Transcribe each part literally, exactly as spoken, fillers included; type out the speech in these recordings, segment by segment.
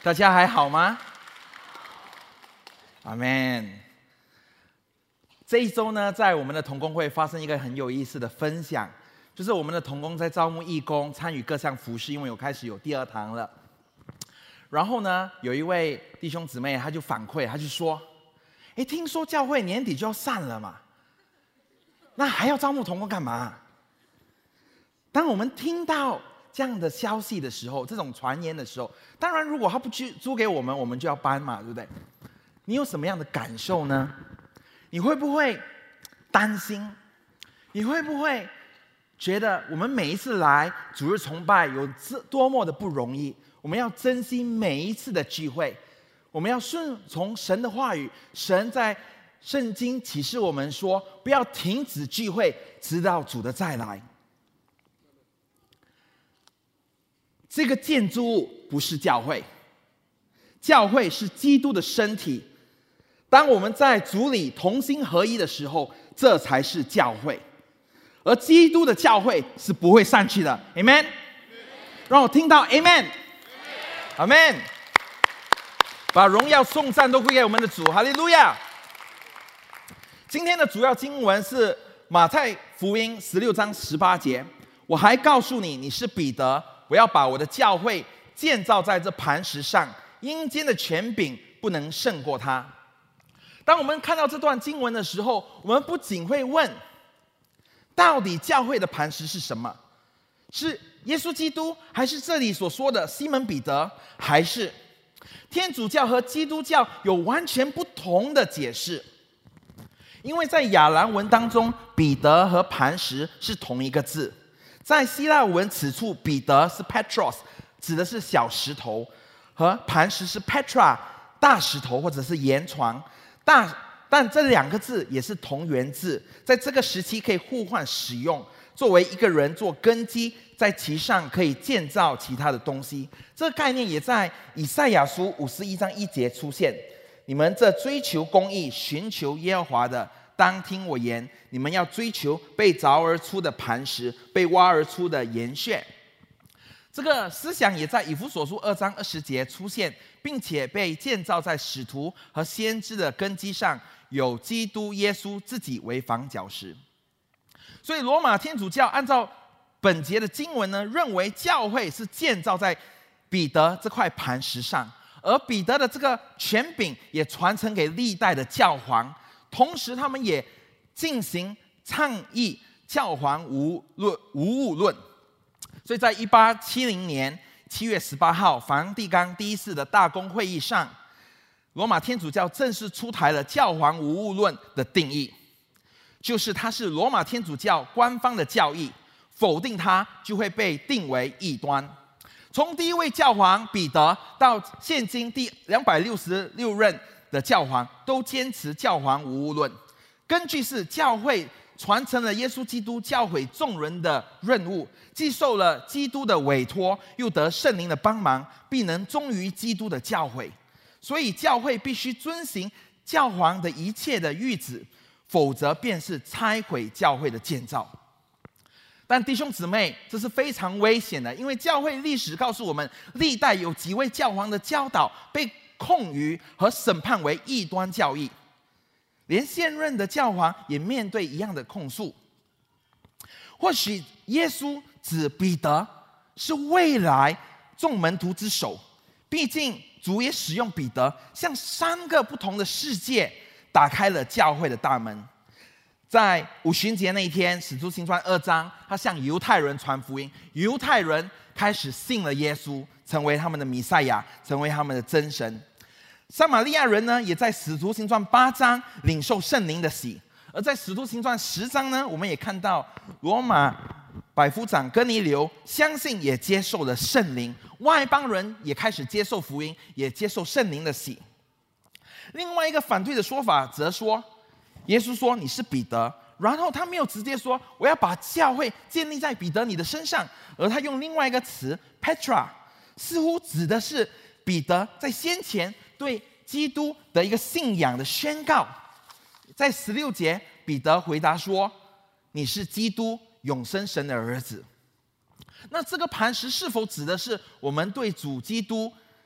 大家还好吗？阿们。这一周呢，在我们的同工会发生一个很有意思的分享，就是我们的同工在招募义工，参与各项服事，因为有开始有第二堂了。然后呢，有一位弟兄姊妹，他就反馈，他就说：“哎，听说教会年底就要散了嘛，那还要招募同工干嘛？”当我们听到这样的消息的时候，这种传言的时候，当然如果他不去租给我们，我们就要搬嘛，对不对？你有什么样的感受呢？你会不会担心？你会不会觉得我们每一次来主日崇拜有多么的不容易？我们要珍惜每一次的聚会，我们要顺从神的话语。神在圣经启示我们说，不要停止聚会，直到主的再来。这个建筑物不是教会，教会是基督的身体。当我们在主里同心合一的时候，这才是教会。而基督的教会是不会散去的。 Amen。 让我听到 Amen。 Amen。 把荣耀颂赞都归给我们的主。哈利路亚。今天的主要经文是马太福音十六章十八节。我还告诉你，你是彼得，我要把我的教会建造在这磐石上，阴间的权柄不能胜过它。当我们看到这段经文的时候，我们不仅会问，到底教会的磐石是什么？是耶稣基督，还是这里所说的西门彼得，还是天主教和基督教有完全不同的解释？因为在亚兰文当中，彼得和磐石是同一个字。在希腊文，此处彼得是 Petros， 指的是小石头，和磐石是 Petra， 大石头或者是岩床。大但这两个字也是同源字，在这个时期可以互换使用，作为一个人做根基，在其上可以建造其他的东西。这个概念也在以赛亚书五十一章一节出现。你们这追求公义、寻求耶和华的，当听我言，你们要追求被凿而出的磐石，被挖而出的岩穴。这个思想也在以弗所书二章二十节出现，并且被建造在使徒和先知的根基上，有基督耶稣自己为房角石。所以罗马天主教按照本节的经文呢，认为教会是建造在彼得这块磐石上，而彼得的这个权柄也传承给历代的教皇，同时他们也进行倡议教皇无论无误论。所以在一八七零年七月十八号，梵蒂冈第一次的大公会议上，罗马天主教正式出台了教皇无误论的定义，就是它是罗马天主教官方的教义，否定它就会被定为异端。从第一位教皇彼得到现今第两百六十六任的教皇，都坚持教皇无误论。根据是教会传承了耶稣基督教诲众人的任务，既受了基督的委托，又得圣灵的帮忙，必能忠于基督的教诲。所以教会必须遵行教皇的一切的谕旨，否则便是拆毁教会的建造。但弟兄姊妹，这是非常危险的，因为教会历史告诉我们，历代有几位教皇的教导被控于和审判为异端教义，连现任的教皇也面对一样的控诉。或许耶稣指彼得是未来众门徒之首，毕竟主也使用彼得向三个不同的世界打开了教会的大门。在五旬节那一天，使徒行传二章，他向犹太人传福音，犹太人开始信了耶稣，成为他们的弥赛亚，成为他们的真神。撒玛利亚人呢，也在使徒行传八章领受圣灵的洗。而在使徒行传十章呢，我们也看到罗马百夫长哥尼流相信也接受了圣灵，外邦人也开始接受福音，也接受圣灵的洗。另外一个反对的说法则说，耶稣说你是彼得，然后他没有直接说我要把教会建立在彼得你的身上，而他用另外一个词 Petra， 似乎指的是彼得在先前对基督的一个信仰的宣告。在十六节，彼得回答说，你是基督永生神的儿子。那这个磐石是否指的是我们对主基督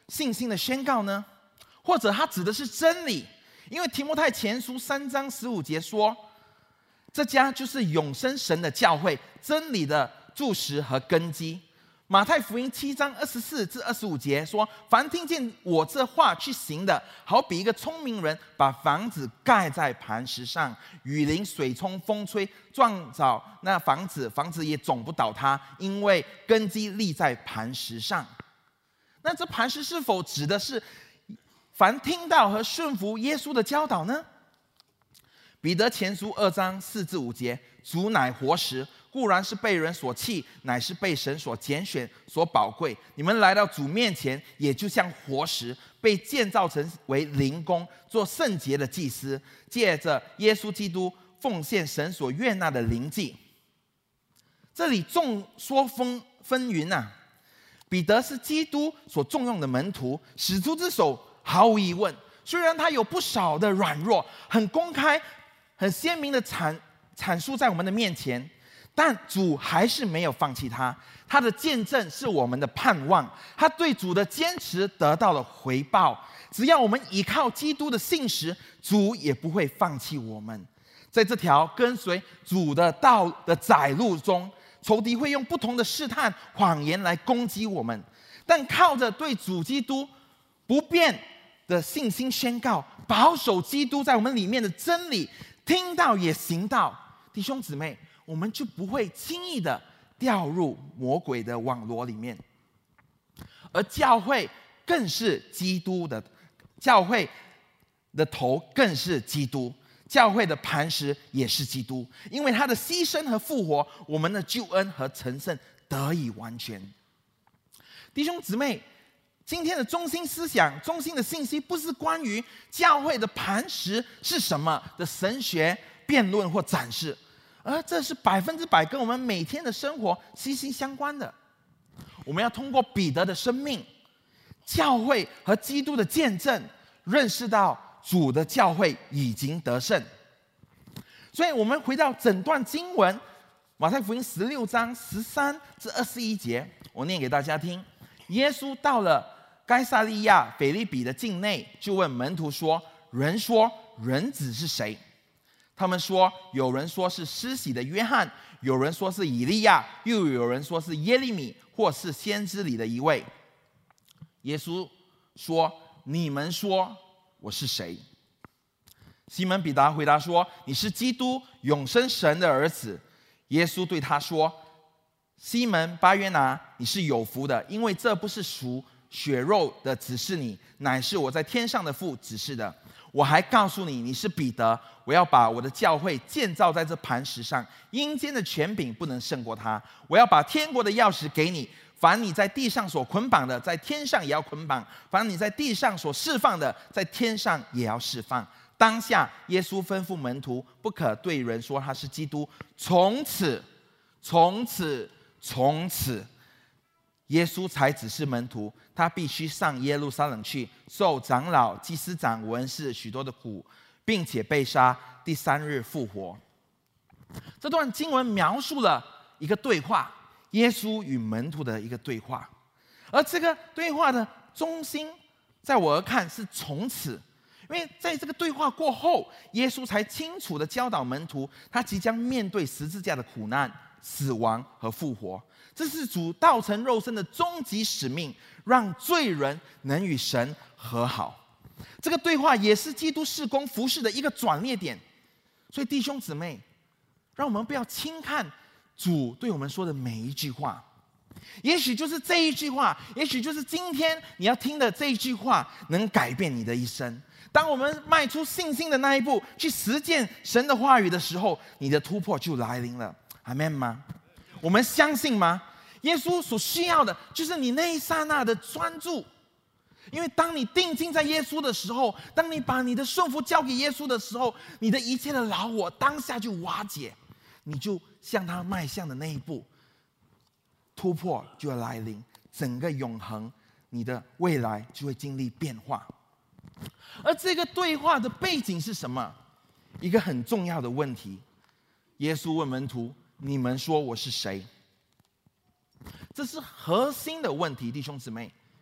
信心的宣告呢？或者它指的是真理？因为提摩太前书三章十五节说，这家就是永生神的教会，真理的柱石和根基。马太福音七章二十四至二十五节说，凡听见我这话去行的，好比一个聪明人把房子盖在磐石上，雨淋水冲风吹，撞着那房子，房子也总不倒塌，因为根基立在磐石上。那这磐石是否指的是凡听到和顺服耶稣的教导呢？彼得前书二章四至五节，主乃活石，固然是被人所弃，乃是被神所拣选、所宝贵。你们来到主面前，也就像活石，被建造成为灵宫，做圣洁的祭司，借着耶稣基督奉献神所悦纳的灵祭。这里众说纷纷纭啊，彼得是基督所重用的门徒，使徒之手毫无疑问，虽然他有不少的软弱，很公开、很鲜明的阐阐述在我们的面前，但主还是没有放弃他。他的见证是我们的盼望，他对主的坚持得到了回报。只要我们依靠基督的信实，主也不会放弃我们。在这条跟随主的道的窄路中，仇敌会用不同的试探、谎言来攻击我们，但靠着对主基督不变的信心宣告，保守基督在我们里面的真理，听到也行道，弟兄姊妹，我们就不会轻易的掉入魔鬼的网罗里面。而教会更是基督的，教会的头更是基督，教会的磐石也是基督，因为他的牺牲和复活，我们的救恩和成圣得以完全。弟兄姊妹，今天的中心思想、中心的信息，不是关于教会的磐石是什么的神学辩论或展示，而这是百分之百跟我们每天的生活息息相关的。我们要通过彼得的生命、教会和基督的见证，认识到主的教会已经得胜。所以我们回到整段经文，马太福音十六章十三至二十一节，我念给大家听。耶稣到了该撒利亚腓立比的境内，就问门徒说：人说人子是谁？他们说，有人说是施洗的约翰，有人说是以利亚，又有人说是耶利米，或是先知里的一位。耶稣说：你们说我是谁？西门彼得回答说：你是基督，永生神的儿子。耶稣对他说：西门巴约拿，你是有福的，因为这不是属血肉的指示你，乃是我在天上的父指示的。我还告诉你，你是彼得，我要把我的教会建造在这磐石上，阴间的权柄不能胜过它。我要把天国的钥匙给你，凡你在地上所捆绑的，在天上也要捆绑；凡你在地上所释放的，在天上也要释放。当下，耶稣吩咐门徒，不可对人说他是基督。从此，从此，从此，耶稣才指示门徒，他必须上耶路撒冷去，受长老、祭司长、文士许多的苦，并且被杀，第三日复活。这段经文描述了一个对话，耶稣与门徒的一个对话，而这个对话的中心，在我而看是从此。因为在这个对话过后，耶稣才清楚地教导门徒，他即将面对十字架的苦难、死亡和复活。这是主道成肉身的终极使命，让罪人能与神和好。这个对话也是基督事工服事的一个转捩点。所以弟兄姊妹，让我们不要轻看主对我们说的每一句话。也许就是这一句话，也许就是今天你要听的这一句话，能改变你的一生。当我们迈出信心的那一步，去实践神的话语的时候，你的突破就来临了。阿们吗？我们相信吗？耶稣所需要的就是你那一刹那的专注，因为当你定睛在耶稣的时候，当你把你的顺服交给耶稣的时候，你的一切的老我当下就瓦解，你就向他迈向的那一步，突破就要来临，整个永恒，你的未来就会经历变化。而这个对话的背景是什么？一个很重要的问题。耶稣问门徒：你们说我是谁？这是核心的问题，弟兄姊妹。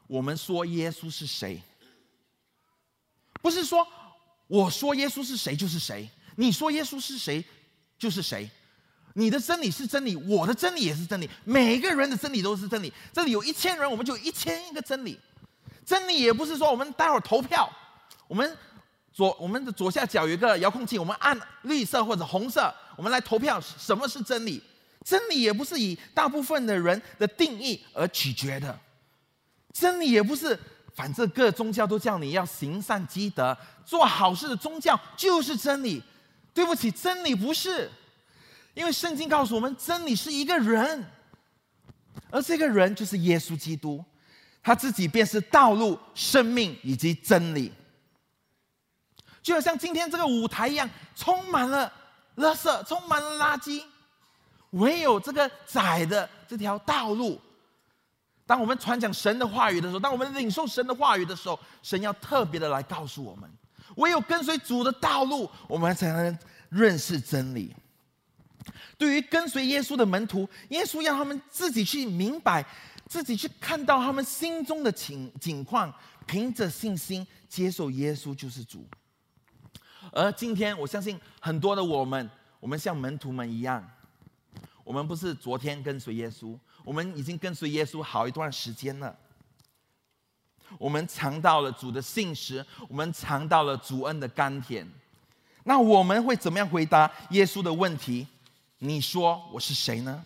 我们说耶稣是谁，不是说我说耶稣是谁就是谁，你说耶稣是谁就是谁。你的真理是真理，我的真理也是真理，每个人的真理都是真理。这里有一千人，我们就有一千一个真理。真理也不是说我们待会儿投票，我们左我们的左下角有一个遥控器，我们按绿色或者红色，我们来投票什么是真理。真理也不是以大部分的人的定义而取决的，真理也不是反正各宗教都叫你要行善积德做好事的宗教就是真理。对不起，真理不是。因为圣经告诉我们，真理是一个人，而这个人就是耶稣基督，他自己便是道路、生命以及真理。就好像今天这个舞台一样，充满了垃圾，充满了垃圾，唯有这个窄的这条道路。当我们传讲神的话语的时候，当我们领受神的话语的时候，神要特别的来告诉我们，唯有跟随主的道路，我们才能认识真理。对于跟随耶稣的门徒，耶稣让他们自己去明白，自己去看到他们心中的景景况，凭着信心接受耶稣就是主。而今天我相信很多的我们，我们像门徒们一样，我们不是昨天跟随耶稣，我们已经跟随耶稣好一段时间了。我们尝到了主的信实，我们尝到了主恩的甘甜。那我们会怎么样回答耶稣的问题？你说我是谁呢？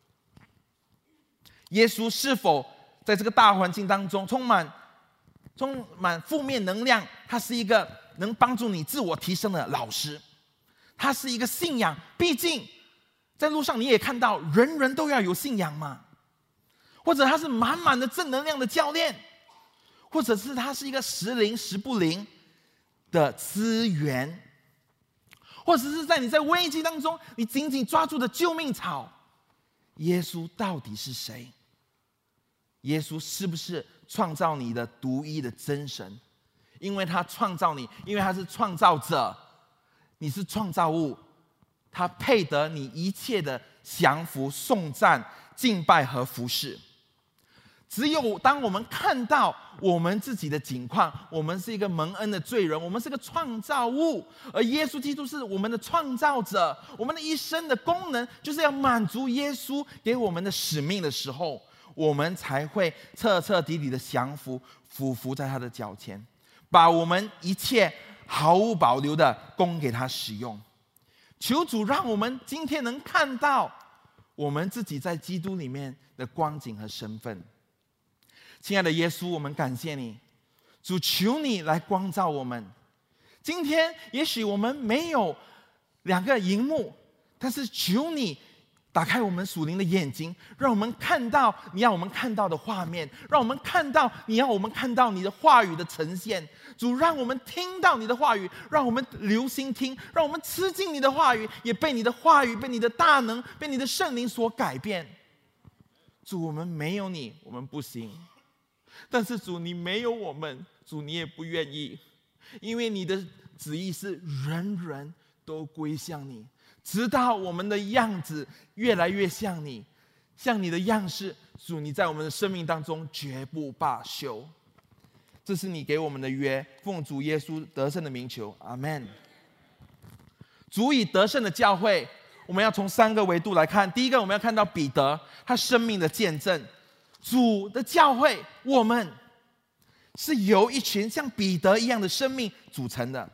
耶稣是否在这个大环境当中充满充满负面能量？他是一个能帮助你自我提升的老师，他是一个信仰。毕竟在路上你也看到，人人都要有信仰嘛。或者他是满满的正能量的教练，或者是他是一个时灵时不灵的资源。或者是在你在危机当中，你紧紧抓住的救命草。耶稣到底是谁？耶稣是不是创造你的独一的真神？因为他创造你，因为他是创造者，你是创造物，他配得你一切的降服、颂赞、敬拜和服侍。只有当我们看到我们自己的境况，我们是一个蒙恩的罪人，我们是个创造物，而耶稣基督是我们的创造者，我们的一生的功能就是要满足耶稣给我们的使命的时候，我们才会彻彻底底的降服，俯伏在他的脚前，把我们一切毫无保留的供给他使用。求主让我们今天能看到我们自己在基督里面的光景和身份。亲爱的耶稣，我们感谢你，主，求你来光照我们。今天也许我们没有两个荧幕，但是求你打开我们属灵的眼睛，让我们看到你要我们看到的画面，让我们看到你要我们看到你的话语的呈现。主，让我们听到你的话语，让我们留心听，让我们吃进你的话语，也被你的话语，被你的大能，被你的圣灵所改变。主，我们没有你，我们不行。但是主，你没有我们，主，你也不愿意，因为你的旨意是人人都归向你，直到我们的样子越来越像你，像你的样式。主，你在我们的生命当中绝不罢休。这是你给我们的约，奉主耶稣得胜的名求，阿们。主以得胜的教会，我们要从三个维度来看。第一个，我们要看到彼得他生命的见证。主的教会，我们是由一群像彼得一样的生命组成的。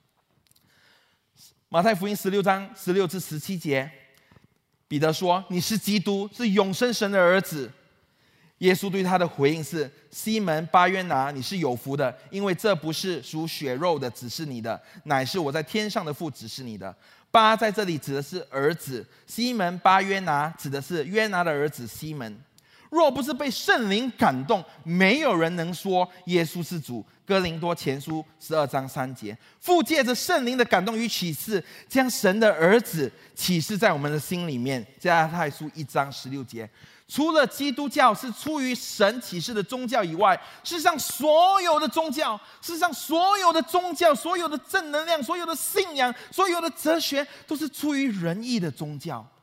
马太福音十六章十六至十七节，彼得说：“你是基督，是永生神的儿子。”耶稣对他的回应是：“西门巴约拿，你是有福的，因为这不是属血肉的指示你的，乃是我在天上的父指示你的。巴在这里指的是儿子，西门巴约拿指的是约拿的儿子西门。若不是被圣灵感动，没有人能说耶稣是主。”哥林多前书十二章三节，父借着圣灵的感动与启示，将神的儿子启示在我们的心里面。加拉太书一章十六节，除了基督教是出于神启示的宗教以外，世上所有的宗教，世上所有的宗教，所有的正能量，所有的信仰，所有的哲学，都是出于仁义的宗教。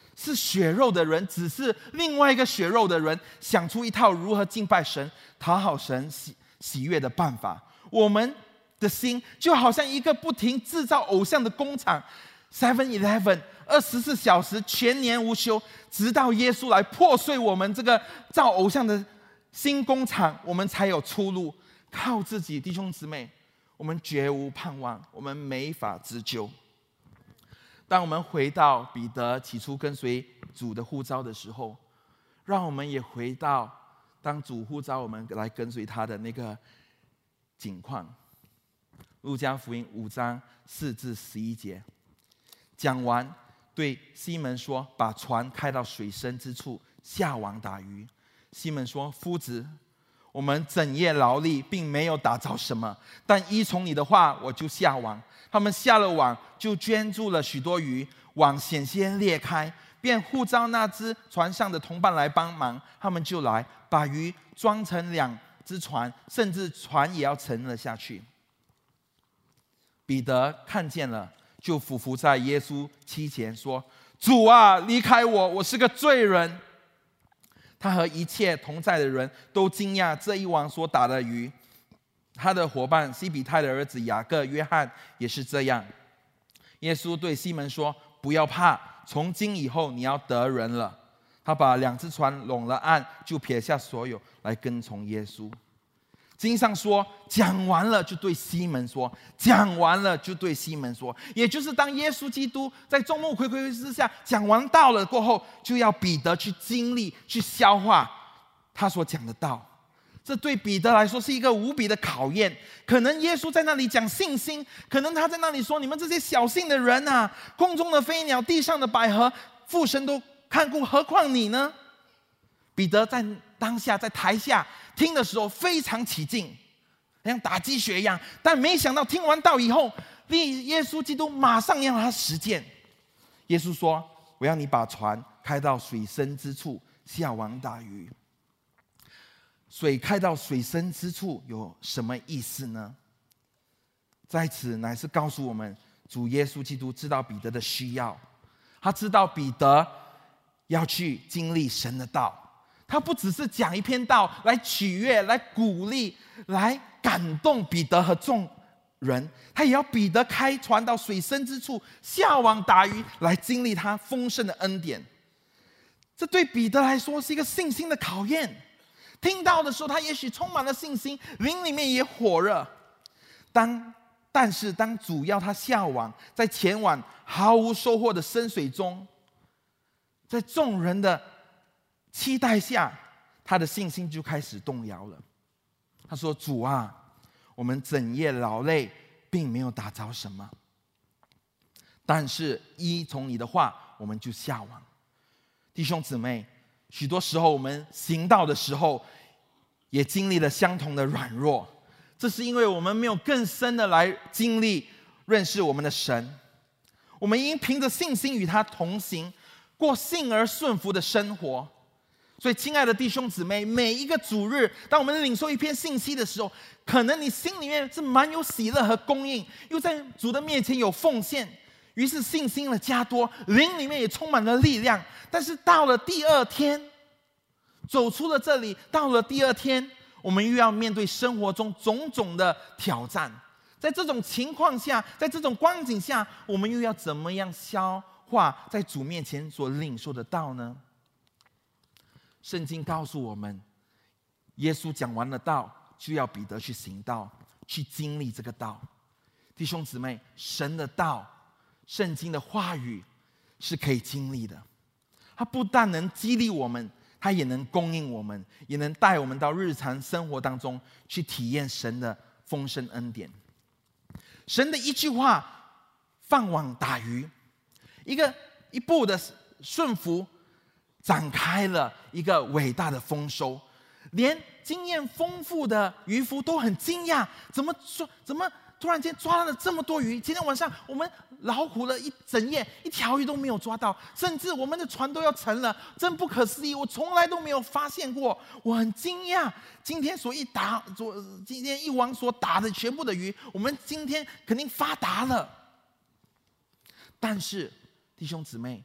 是血肉的人，只是另外一个血肉的人想出一套如何敬拜神、讨好神喜喜悦的办法。我们的心就好像一个不停制造偶像的工厂 ，seven eleven 二十四小时全年无休，直到耶稣来破碎我们这个造偶像的新工厂，我们才有出路。靠自己，弟兄姊妹，我们绝无盼望，我们没法自救。当我们回到彼得起初跟随主的呼召的时候，让我们也回到当主呼召我们来跟随他的那个景况。路加福音五章四至十一节，讲完对西门说：“把船开到水深之处，下网打鱼。”西门说：“夫子，我们整夜劳力，并没有打着什么，但依从你的话，我就下网。他们下了网，就圈住了许多鱼，网险些裂开，便呼召那只船上的同伴来帮忙。他们就来，把鱼装成两只船，甚至船也要沉了下去。”彼得看见了，就俯伏在耶稣膝前说：“主啊，离开我，我是个罪人。”他和一切同在的人都惊讶这一网所打的鱼。他的伙伴西比泰的儿子雅各、约翰也是这样。耶稣对西门说：“不要怕，从今以后你要得人了。”他把两只船拢了岸，就撇下所有来跟从耶稣。经上说，讲完了就对西门说，讲完了就对西门说，也就是当耶稣基督在众目睽睽之下讲完道了过后，就要彼得去经历、去消化他所讲的道。这对彼得来说是一个无比的考验。可能耶稣在那里讲信心，可能他在那里说：“你们这些小信的人啊，空中的飞鸟、地上的百合，父神都看顾，何况你呢？”彼得在当下在台下听的时候非常起劲，像打鸡血一样。但没想到听完道以后，耶稣基督马上要他实践。耶稣说：“我要你把船开到水深之处，下网打鱼。”水开到水深之处有什么意思呢？在此乃是告诉我们，主耶稣基督知道彼得的需要，他知道彼得要去经历神的道。他不只是讲一篇道来取悦、来鼓励、来感动彼得和众人，他也要彼得开船到水深之处，下网打鱼，来经历他丰盛的恩典。这对彼得来说是一个信心的考验。听到的时候，他也许充满了信心，灵里面也火热。当但是当主要他下网，在前往毫无收获的深水中，在众人的期待下，他的信心就开始动摇了。他说：“主啊，我们整夜劳累，并没有打着什么，但是依从你的话，我们就下网。”弟兄姊妹，许多时候我们行道的时候，也经历了相同的软弱。这是因为我们没有更深的来经历认识我们的神。我们应凭着信心与他同行，过信而顺服的生活。所以亲爱的弟兄姊妹，每一个主日，当我们领受一篇信息的时候，可能你心里面是蛮有喜乐和供应，又在主的面前有奉献，于是信心的加多，灵里面也充满了力量。但是到了第二天，走出了这里，到了第二天，我们又要面对生活中种种的挑战。在这种情况下，在这种光景下，我们又要怎么样消化在主面前所领受的道呢？圣经告诉我们，耶稣讲完了道，就要彼得去行道，去经历这个道。弟兄姊妹，神的道，圣经的话语是可以经历的。它不但能激励我们，它也能供应我们，也能带我们到日常生活当中去体验神的丰盛恩典。神的一句话，放网打鱼，一个一步的顺服，展开了一个伟大的丰收。连经验丰富的渔夫都很惊讶，怎么说？怎么突然间抓了这么多鱼？今天晚上我们劳苦了一整夜，一条鱼都没有抓到，甚至我们的船都要沉了，真不可思议！我从来都没有发现过，我很惊讶。今天所一打，今天一网所打的全部的鱼，我们今天肯定发达了。但是弟兄姊妹，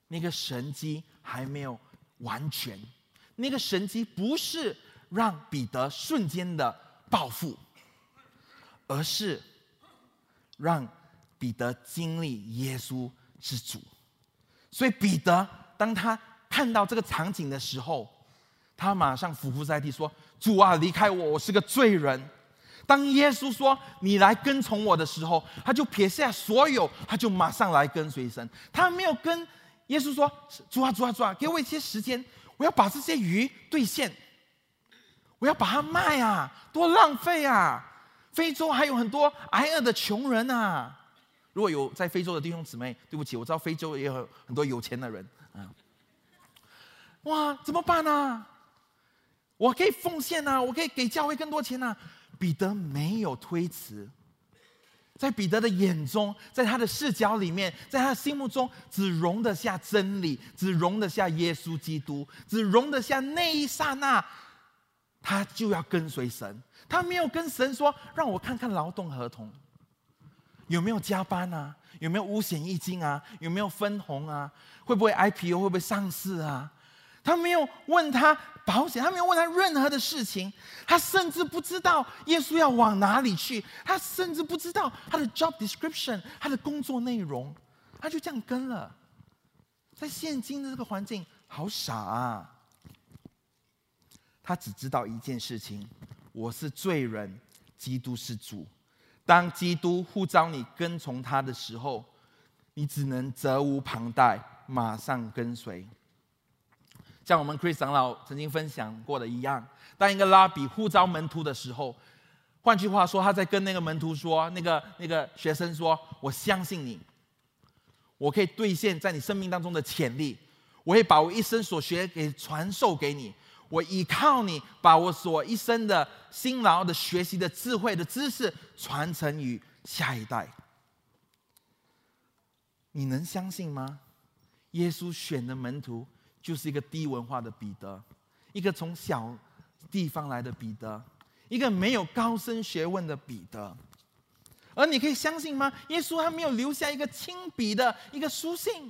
那个神迹还没有完全。那个神迹不是让彼得瞬间的暴富，而是让彼得经历耶稣是主。所以彼得当他看到这个场景的时候，他马上俯伏在地说：主啊，离开我，我是个罪人。当耶稣说你来跟从我的时候，他就撇下所有，他就马上来跟随神。他没有跟耶稣说：主啊主啊主啊，给我一些时间，我要把这些鱼兑现，我要把它卖啊，多浪费啊！非洲还有很多挨饿的穷人啊。如果有在非洲的弟兄姊妹，对不起，我知道非洲也有很多有钱的人啊。哇，怎么办啊？我可以奉献啊，我可以给教会更多钱啊。彼得没有推辞，在彼得的眼中，在他的视角里面，在他的心目中，只容得下真理，只容得下耶稣基督，只容得下那一刹那，他就要跟随神。他没有跟神说：让我看看劳动合同有没有加班啊，有没有五险一金啊，有没有分红啊，会不会 I P O， 会不会上市啊。他没有问他保险，他没有问他任何的事情，他甚至不知道耶稣要往哪里去，他甚至不知道他的 job description， 他的工作内容，他就这样跟了。在现今的这个环境，好傻啊！他只知道一件事情：我是罪人，基督是主。当基督呼召你跟从他的时候，你只能责无旁贷，马上跟随。像我们 Chris 长老曾经分享过的一样，当一个拉比呼召门徒的时候，换句话说，他在跟那个门徒说，那个那个学生说：我相信你，我可以兑现在你生命当中的潜力，我会把我一生所学给传授给你，我依靠你，把我所一生的辛劳的学习的智慧的知识传承于下一代。你能相信吗？耶稣选的门徒就是一个低文化的彼得，一个从小地方来的彼得，一个没有高深学问的彼得。而你可以相信吗？耶稣他没有留下一个亲笔的一个书信，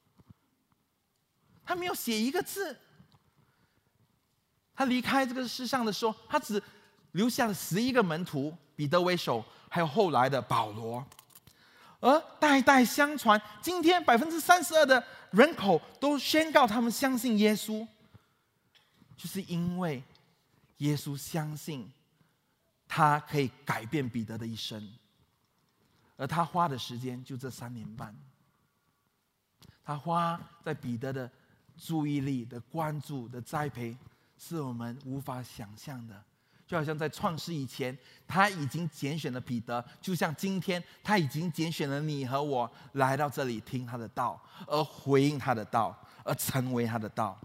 他没有写一个字。他离开这个世上的时候，他只留下了十一个门徒，彼得为首，还有后来的保罗。而代代相传，今天百分之三十二的人口都宣告他们相信耶稣，就是因为耶稣相信他可以改变彼得的一生，而他花的时间就这三年半，他花在彼得的注意力的关注的栽培，是我们无法想象的。就好像在创世以前，他已经拣选了彼得，就像今天他已经拣选了你和我，来到这里听他的道，而回应他的道，而成为他的道。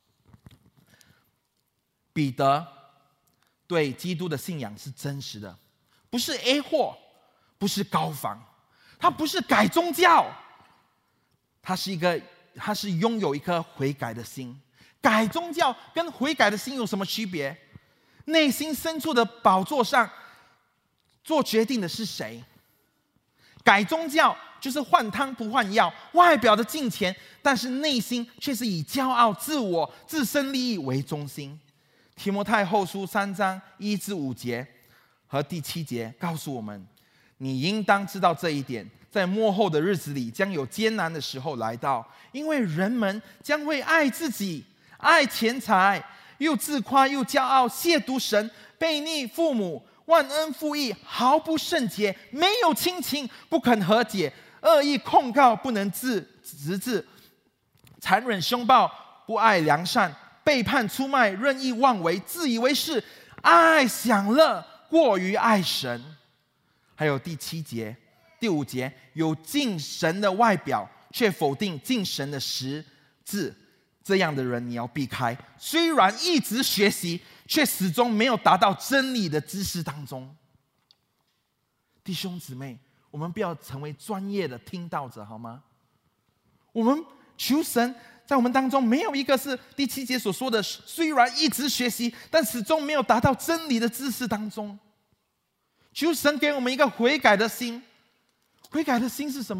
彼得对基督的信仰是真实的，不是 A 货，不是高仿，他不是改宗教，他是一个，他是拥有一颗悔改的心。改宗教跟悔改的心有什么区别？内心深处的宝座上做决定的是谁？改宗教就是换汤不换药，外表的敬虔，但是内心却是以骄傲、自我、自身利益为中心。提摩太后书三章一至五节和第七节告诉我们，你应当知道这一点，在末后的日子里将有艰难的时候来到，因为人们将会爱自己，爱钱财，又自夸又骄傲，亵渎神，悖逆父母，忘恩负义，毫不圣洁，没有亲情，不肯和解，恶意控告，不能自直治，残忍凶暴，不爱良善，背叛出卖，任意妄为，自以为是，爱享乐，过于爱神。还有第七节、第五节，有敬神的外表，却否定敬神的实质，这样的人你要避开。虽然一直学习，却始终没有达到真理的知识当中。弟兄姊妹，我们不要成为专业的听道者，好吗？我们求神在我们当中没有一个是第七节所说的，虽然一直学习，但始终没有达到真理的知识当中。求神给我们一个悔改的心。悔改的心是什么？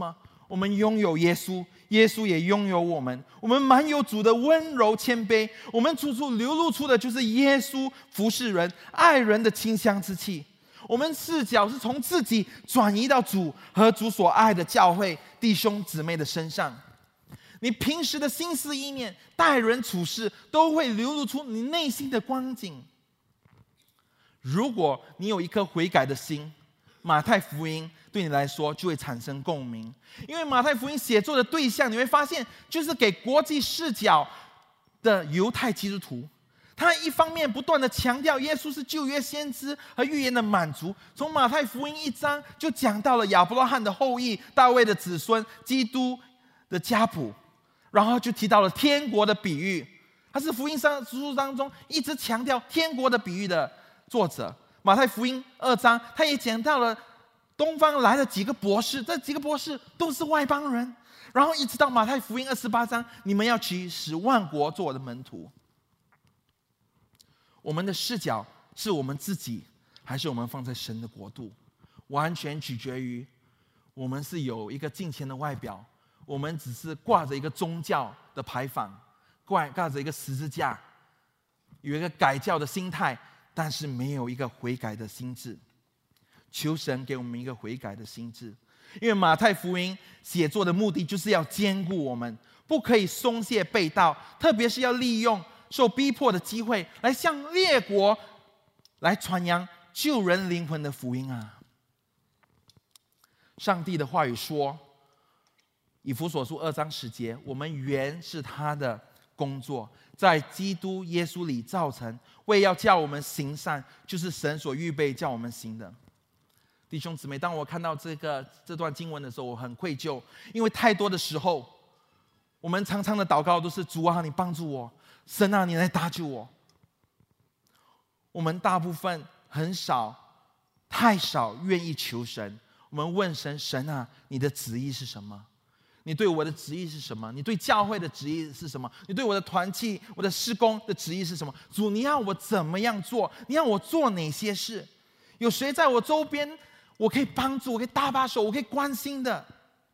我们拥有耶稣，耶稣也拥有我们。我们满有主的温柔谦卑，我们处处流露出的就是耶稣服侍人、爱人的清香之气。我们视角是从自己转移到主和主所爱的教会弟兄姊妹的身上。你平时的心思意念、待人处事，都会流露出你内心的光景。如果你有一颗悔改的心，马太福音对你来说就会产生共鸣。因为马太福音写作的对象，你会发现就是给国际视角的犹太基督徒。他一方面不断的强调耶稣是旧约先知和预言的满足，从马太福音一章就讲到了亚伯拉罕的后裔、大卫的子孙、基督的家谱，然后就提到了天国的比喻。他是福音书当中一直强调天国的比喻的作者。马太福音二章他也讲到了东方来了几个博士，这几个博士都是外邦人。然后一直到马太福音二十八章，你们要去使万国做我的门徒。我们的视角是我们自己，还是我们放在神的国度，完全取决于我们是有一个敬虔的外表，我们只是挂着一个宗教的牌坊，挂挂着一个十字架，有一个改教的心态，但是没有一个悔改的心智。求神给我们一个悔改的心智，因为马太福音写作的目的就是要兼顾我们，不可以松懈背道，特别是要利用受逼迫的机会来向列国来传扬救人灵魂的福音啊！上帝的话语说，以弗所书二章十节，我们原是他的工作，在基督耶稣里造成，为要叫我们行善，就是神所预备叫我们行的。弟兄姊妹，当我看到这个这段经文的时候，我很愧疚，因为太多的时候，我们常常的祷告都是主啊，你帮助我，神啊，你来搭救我。我们大部分很少、太少愿意求神。我们问神：神啊，你的旨意是什么？你对我的旨意是什么？你对教会的旨意是什么？你对我的团契、我的事工的旨意是什么？主，你要我怎么样做？你要我做哪些事？有谁在我周边，我可以帮助，我可以搭把手，我可以关心的？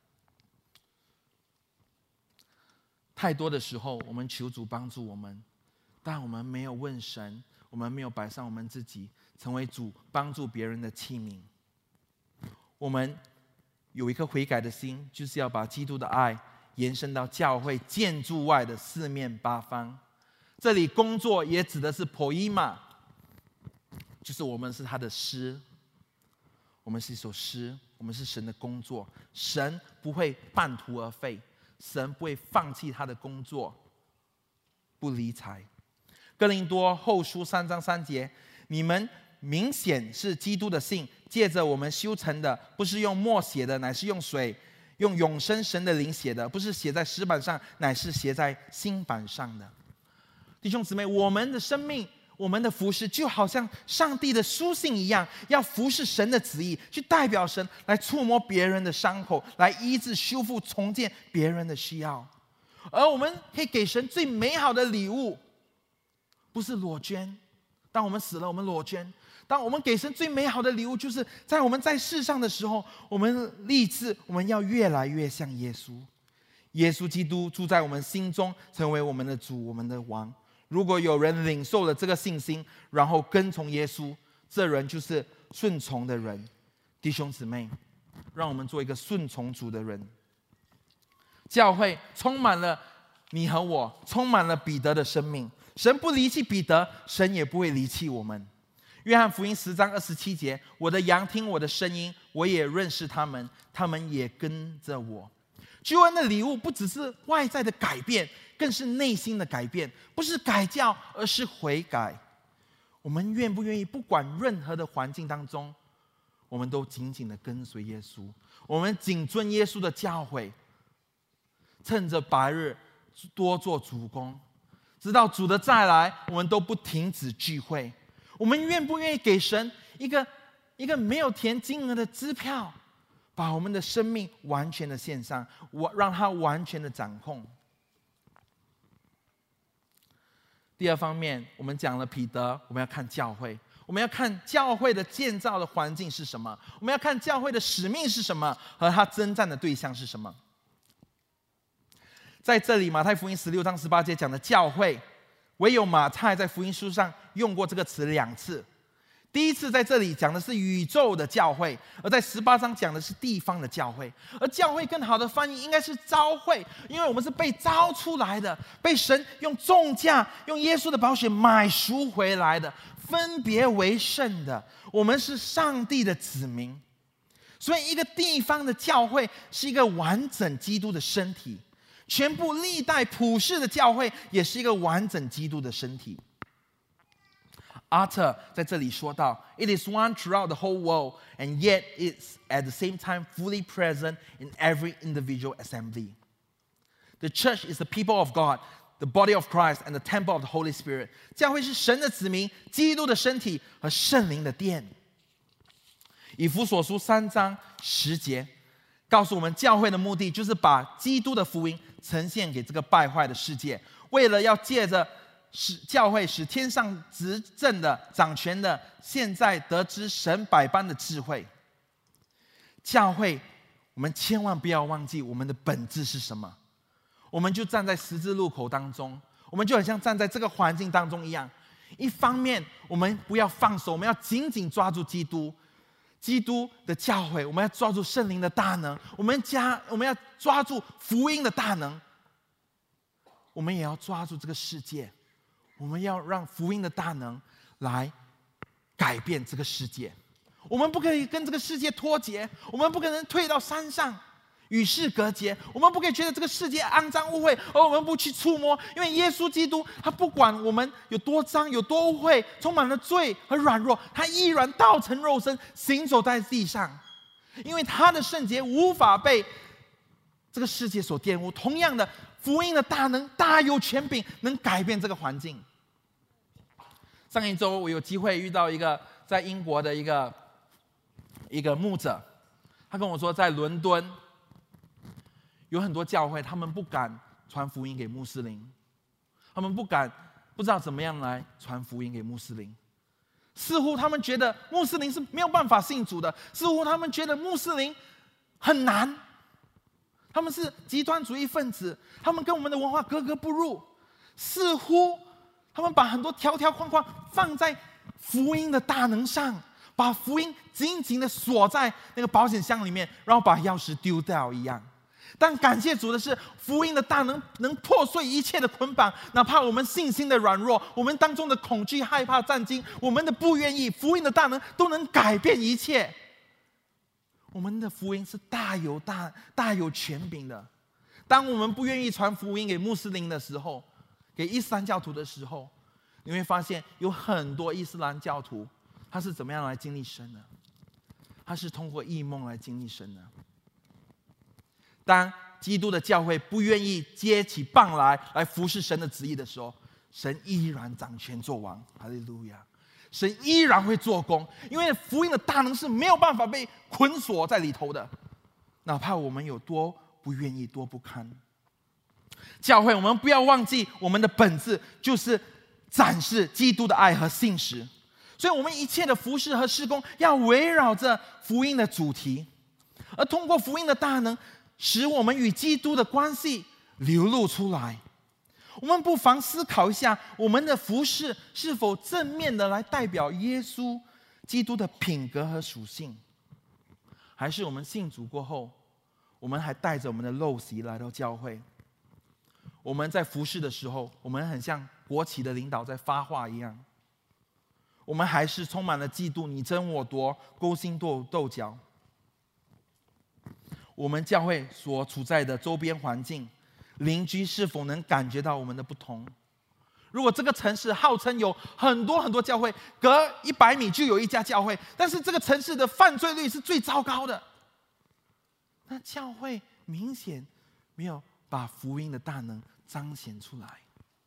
太多的时候，我们求主帮助我们，但我们没有问神，我们没有摆上我们自己，成为主帮助别人的器皿。我们有一颗悔改的心，就是要把基督的爱延伸到教会建筑外的四面八方。这里工作也指的是 poema， 就是我们是他的诗，我们是一首诗，我们是神的工作。神不会半途而废，神不会放弃他的工作，不理睬。哥林多后书三章三节，你们明显是基督的信，借着我们修成的，不是用墨写的，乃是用水，用永生神的灵写的，不是写在石板上，乃是写在心板上的。弟兄姊妹，我们的生命，我们的服事，就好像上帝的书信一样，要服侍神的旨意，去代表神来触摸别人的伤口，来医治、修复、重建别人的需要。而我们可以给神最美好的礼物，不是裸捐。当我们死了，我们裸捐。当我们给神最美好的礼物，就是在我们在世上的时候，我们立志我们要越来越像耶稣。耶稣基督住在我们心中，成为我们的主，我们的王。如果有人领受了这个信心，然后跟从耶稣，这人就是顺从的人。弟兄姊妹，让我们做一个顺从主的人。教会充满了你和我，充满了彼得的生命。神不离弃彼得，神也不会离弃我们。约翰福音十章二十七节，我的羊听我的声音，我也认识他们，他们也跟着我。救恩的礼物不只是外在的改变，更是内心的改变，不是改教，而是悔改。我们愿不愿意不管任何的环境当中，我们都紧紧的跟随耶稣，我们谨遵耶稣的教诲，趁着白日多做主工，直到主的再来，我们都不停止聚会。我们愿不愿意给神一个一个没有填金额的支票，把我们的生命完全的献上，我让他完全的掌控。第二方面，我们讲了彼得，我们要看教会，我们要看教会的建造的环境是什么，我们要看教会的使命是什么，和他征战的对象是什么。 在这里马太福音十六章十八节讲的教会，唯有马太在福音书上用过这个词两次。第一次在这里讲的是宇宙的教会，而在十八章讲的是地方的教会。而教会更好的翻译应该是召会，因为我们是被召出来的，被神用重价用耶稣的宝血买赎回来的，分别为圣的，我们是上帝的子民。所以一个地方的教会是一个完整基督的身体，全部历代普世的教会也是一个完整基督的身体。阿特在这里说到 ，It is one throughout the whole world, and yet it's at the same time fully present in every individual assembly. The church is the people of God, the body of Christ, and the temple of the Holy Spirit. 教会是神的子民，基督的身体和圣灵的殿。以弗所书三章十节告诉我们，教会的目的就是把基督的福音呈现给这个败坏的世界，为了要借着使教会使天上执政的掌权的现在得知神百般的智慧。教会，我们千万不要忘记我们的本质是什么。我们就站在十字路口当中，我们就很像站在这个环境当中一样。一方面我们不要放手，我们要紧紧抓住基督，基督的教会，我们要抓住圣灵的大能，我们加我们要抓住福音的大能，我们也要抓住这个世界。我们要让福音的大能来改变这个世界。我们不可以跟这个世界脱节，我们不可能退到山上与世隔绝。我们不可以觉得这个世界肮脏污秽，而我们不去触摸。因为耶稣基督他不管我们有多脏有多污秽，充满了罪和软弱，他依然道成肉身行走在地上。因为他的圣洁无法被这个世界所玷污。同样的，福音的大能大有权柄，能改变这个环境。上一周我有机会遇到一个在英国的一个一个牧者，他跟我说，在伦敦有很多教会，他们不敢传福音给穆斯林，他们不敢不知道怎么样来传福音给穆斯林。似乎他们觉得穆斯林是没有办法信主的，似乎他们觉得穆斯林很难，他们是极端主义分子，他们跟我们的文化格格不入，似乎他们把很多条条框框放在福音的大能上，把福音紧紧的锁在那个保险箱里面，然后把钥匙丢掉一样。但感谢主的是，福音的大能能破碎一切的捆绑，哪怕我们信心的软弱，我们当中的恐惧、害怕、战惊，我们的不愿意，福音的大能都能改变一切。我们的福音是大有大大有权柄的。当我们不愿意传福音给穆斯林的时候，给伊斯兰教徒的时候，你会发现有很多伊斯兰教徒他是怎么样来经历神的？他是通过异梦来经历神的。当基督的教会不愿意接起棒来来服侍神的旨意的时候，神依然掌权作王。哈利路亚！神依然会做工，因为福音的大能是没有办法被捆锁在里头的，哪怕我们有多不愿意、多不堪。教会，我们不要忘记我们的本质就是展示基督的爱和信实，所以我们一切的服事和事工要围绕着福音的主题，而通过福音的大能，使我们与基督的关系流露出来。我们不妨思考一下，我们的服事是否正面的来代表耶稣基督的品格和属性，还是我们信主过后，我们还带着我们的陋习来到教会？我们在服事的时候，我们很像国旗的领导在发话一样，我们还是充满了嫉妒、你争我夺、勾心斗斗角。我们教会所处在的周边环境，邻居是否能感觉到我们的不同？如果这个城市号称有很多很多教会，隔一百米就有一家教会，但是这个城市的犯罪率是最糟糕的，那教会明显没有把福音的大能彰显出来。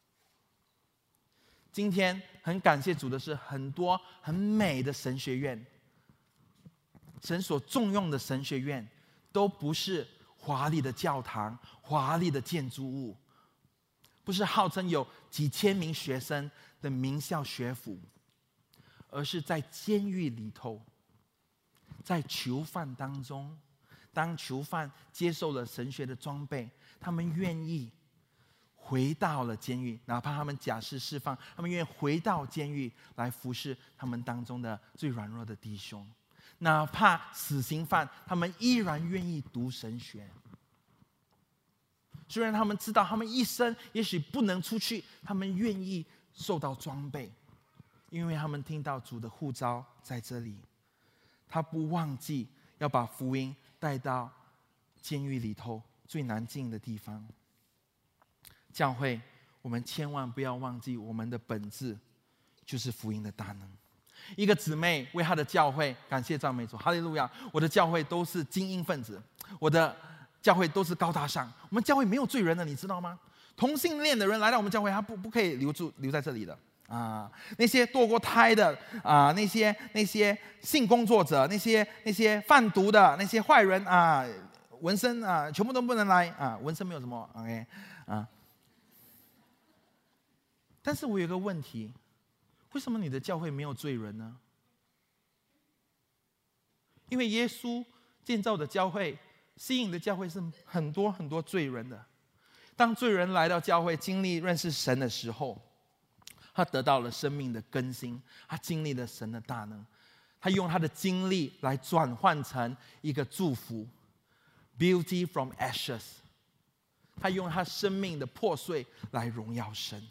今天很感谢主的是，很多很美的神学院，神所重用的神学院，都不是华丽的教堂、华丽的建筑物，不是号称有几千名学生的名校学府，而是在监狱里头，在囚犯当中，当囚犯接受了神学的装备，他们愿意回到了监狱，哪怕他们假释释放，他们愿意回到监狱来服侍他们当中的最软弱的弟兄。哪怕死刑犯，他们依然愿意读神学。虽然他们知道他们一生也许不能出去，他们愿意受到装备，因为他们听到主的呼召在这里。他不忘记要把福音带到监狱里头最难进的地方。教会，我们千万不要忘记，我们的本质就是福音的大能。一个姊妹为她的教会感谢赞美主，哈利路亚！我的教会都是精英分子，我的教会都是高大上。我们教会没有罪人的，你知道吗？同性恋的人来到我们教会，他不不可以留住留在这里的啊！那些堕过胎的啊，那些那些性工作者，那些那些贩毒的，那些坏人啊，纹身啊，全部都不能来啊！纹身没有什么 OK 啊。但是我有一个问题，为什么你的教会没有罪人呢？因为耶稣建造的教会，吸引的教会是很多很多罪人的。当罪人来到教会，经历认识神的时候，他得到了生命的更新，他经历了神的大能，他用他的经历来转换成一个祝福 ，beauty from ashes。他用他生命的破碎来荣耀神。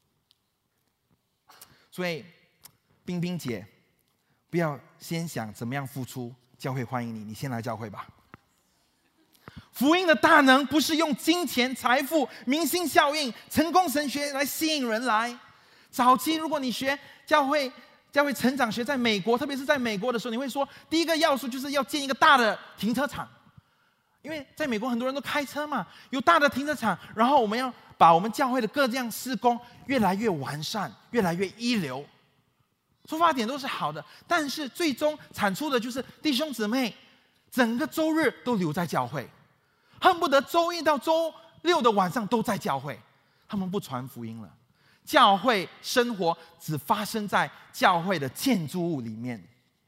所以，冰冰姐，不要先想怎么样付出，教会欢迎你，你先来教会吧。福音的大能不是用金钱、财富、明星效应、成功神学来吸引人来。早期如果你学教会教会成长学，在美国，特别是在美国的时候，你会说，第一个要素就是要建一个大的停车场，因为在美国很多人都开车嘛，有大的停车场，然后我们要把我们教会的各样事工越来越完善，越来越一流。出发点都是好的，但是最终产出的就是弟兄姊妹整个周日都留在教会，恨不得周一到周六的晚上都在教会，他们不传福音了。教会生活只发生在教会的建筑物里面，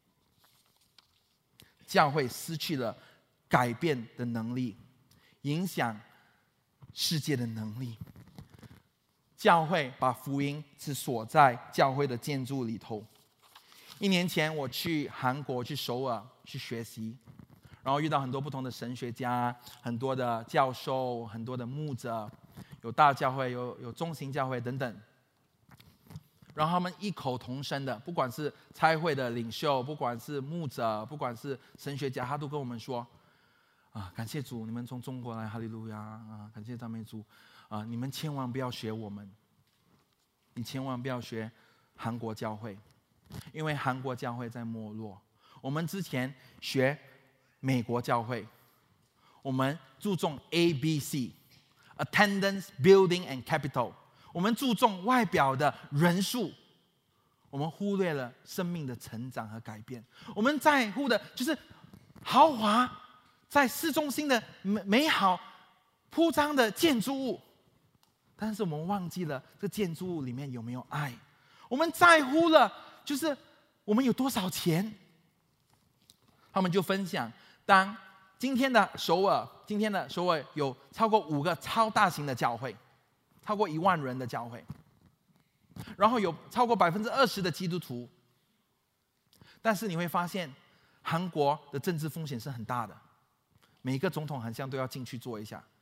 教会失去了改变的能力，影响世界的能力。教会把福音是锁在教会的建筑里头。一年前我去韩国，去首尔去学习，然后遇到很多不同的神学家，很多的教授，很多的牧者，有大教会，有有中型教会等等。然后他们异口同声的，不管是差会的领袖，不管是牧者，不管是神学家，他都跟我们说：啊，感谢主，你们从中国来，哈利路亚啊！感谢赞美主啊！你们千万不要学我们，你千万不要学韩国教会，因为韩国教会在没落。我们之前学美国教会，我们注重 A B C，attendance, building and capital。我们注重外表的人数，我们忽略了生命的成长和改变。我们在乎的就是豪华，在市中心的美美好铺张的建筑物，但是我们忘记了这建筑物里面有没有爱。我们在乎了就是我们有多少钱。他们就分享，当今天的首尔，今天的首尔有超过五个超大型的教会，超过一万人的教会，然后有超过百分之二十的基督徒。但是你会发现，韩国的政治风险是很大的，每个总统好像都要进去坐一下。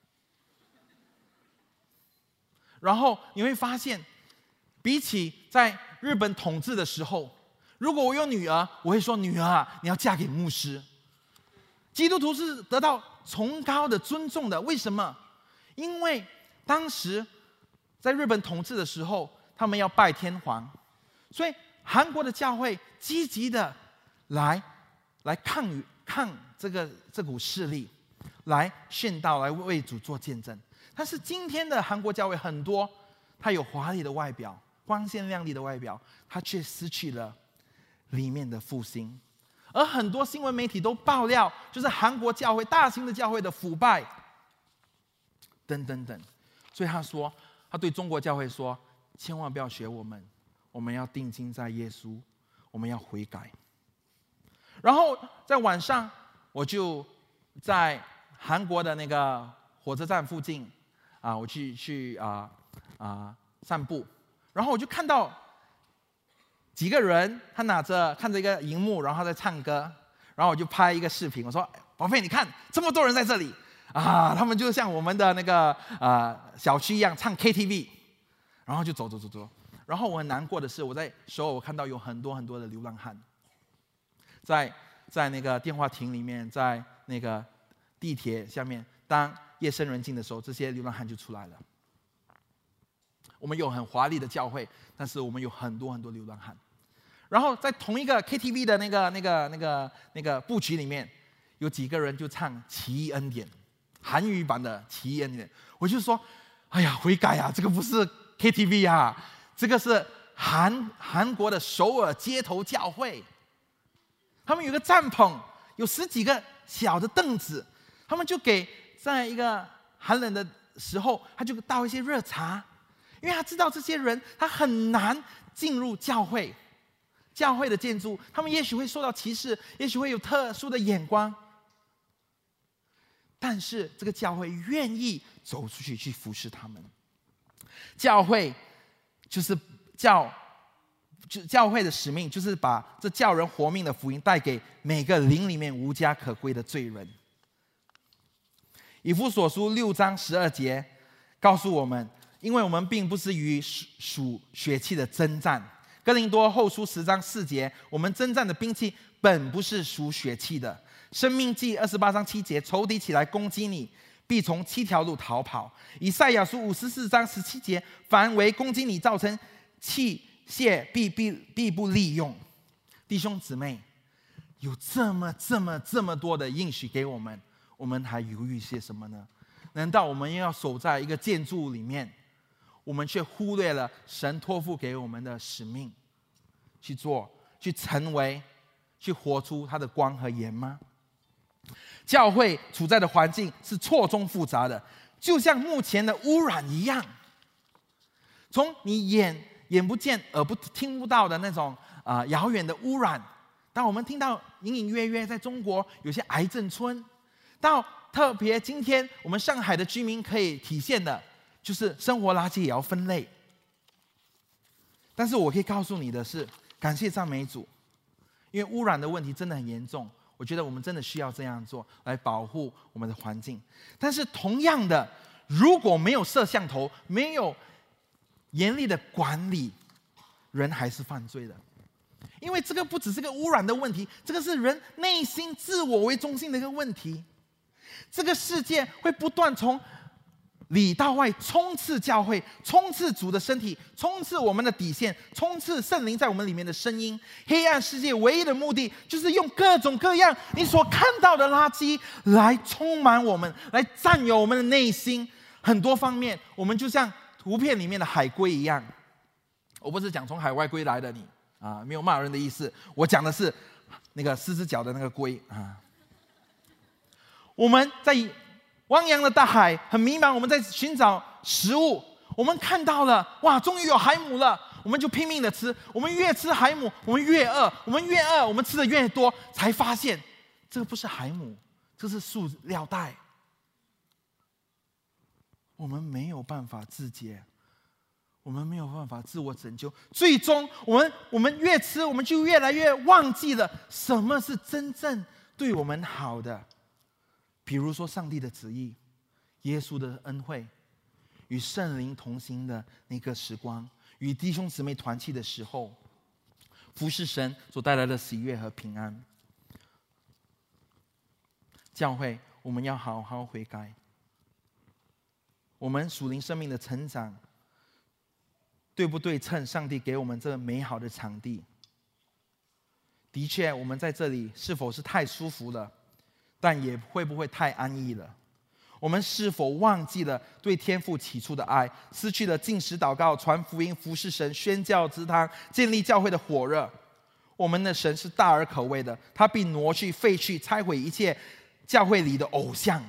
然后你会发现，比起在日本统治的时候，如果我有女儿，我会说：女儿啊，你要嫁给牧师。基督徒是得到崇高的尊重的，为什么？因为当时在日本统治的时候，他们要拜天皇，所以韩国的教会积极的来来抗与抗这个这股势力，来殉道，来为主做见证。但是今天的韩国教会很多，它有华丽的外表，光鲜亮丽的外表，它却失去了里面的复兴。而很多新闻媒体都爆料，就是韩国教会大型的教会的腐败等等等。所以他说，他对中国教会说：千万不要学我们，我们要定睛在耶稣，我们要悔改。然后在晚上，我就在韩国的那个火车站附近啊，我去去啊啊散步，然后我就看到几个人，他拿着看着一个荧幕，然后他在唱歌，然后我就拍一个视频，我说：“宝贝，你看这么多人在这里啊，他们就像我们的那个呃小区一样唱 K T V。”然后就走走走走，然后我很难过的是，我在首尔我看到有很多很多的流浪汉，在在那个电话亭里面，在那个地铁下面，当夜深人静的时候，这些流浪汉就出来了。我们有很华丽的教会，但是我们有很多很多流浪汉。然后在同一个 K T V 的那个那个那个那个布局里面，有几个人就唱《奇异恩典》，韩语版的《奇异恩典》，我就说：“哎呀，悔改啊，这个不是。” K T V 啊，这个是韩韩国的首尔街头教会。他们有个帐篷，有十几个小的凳子，他们就给在一个寒冷的时候，他就倒一些热茶，因为他知道这些人他很难进入教会，教会的建筑，他们也许会受到歧视，也许会有特殊的眼光，但是这个教会愿意走出去去服侍他们。教会就是教，就教会的使命就是把这叫人活命的福音带给每个灵里面无家可归的罪人。以弗所书六章十二节告诉我们，因为我们并不是与属血气的征战。哥林多后书十章四节，我们征战的兵器本不是属血气的。申命记二十八章七节，仇敌起来攻击你，必从七条路逃跑。以赛亚书五十四章十七节，凡为攻击你造成器械，必必必不利用。弟兄姊妹，有这么这么这么多的应许给我们，我们还犹豫些什么呢？难道我们要守在一个建筑里面，我们却忽略了神托付给我们的使命，去做，去成为，去活出他的光和盐吗？教会处在的环境是错综复杂的，就像目前的污染一样。从你眼眼不见、耳不听不到的那种啊、呃、遥远的污染，当我们听到隐隐约约在中国有些癌症村，到特别今天我们上海的居民可以体现的，就是生活垃圾也要分类。但是我可以告诉你的是，感谢赞美主，因为污染的问题真的很严重。我觉得我们真的需要这样做来保护我们的环境。但是同样的，如果没有摄像头，没有严厉的管理，人还是犯罪的。因为这个不只是个污染的问题，这个是人内心自我为中心的一个问题。这个世界会不断从里到外冲刺教会，冲刺主的身体，冲刺我们的底线，冲刺圣灵在我们里面的声音。黑暗世界唯一的目的，就是用各种各样你所看到的垃圾来充满我们，来占有我们的内心。很多方面，我们就像图片里面的海龟一样。我不是讲从海外归来的你啊，没有骂人的意思。我讲的是那个四只脚的那个龟啊。我们在汪洋的大海很迷茫，我们在寻找食物，我们看到了，哇，终于有海母了，我们就拼命的吃。我们越吃海母，我们越饿，我们越饿，我们吃的越多，才发现这个不是海母，这是塑料袋。我们没有办法自洁，我们没有办法自我拯救，最终我们我们越吃，我们就越来越忘记了什么是真正对我们好的。比如说上帝的旨意，耶稣的恩惠，与圣灵同行的那个时光，与弟兄姊妹团契的时候，服侍神所带来的喜悦和平安。教会，我们要好好悔改。我们属灵生命的成长，对不对称上帝给我们这美好的场地？的确，我们在这里是否是太舒服了？但也会不会太安逸了？我们是否忘记了对天父起初的爱，失去了禁食祷告、传福音、服侍神、宣教之堂、建立教会的火热？我们的神是大而可畏的，他必挪去、废去、拆毁一切教会里的偶像。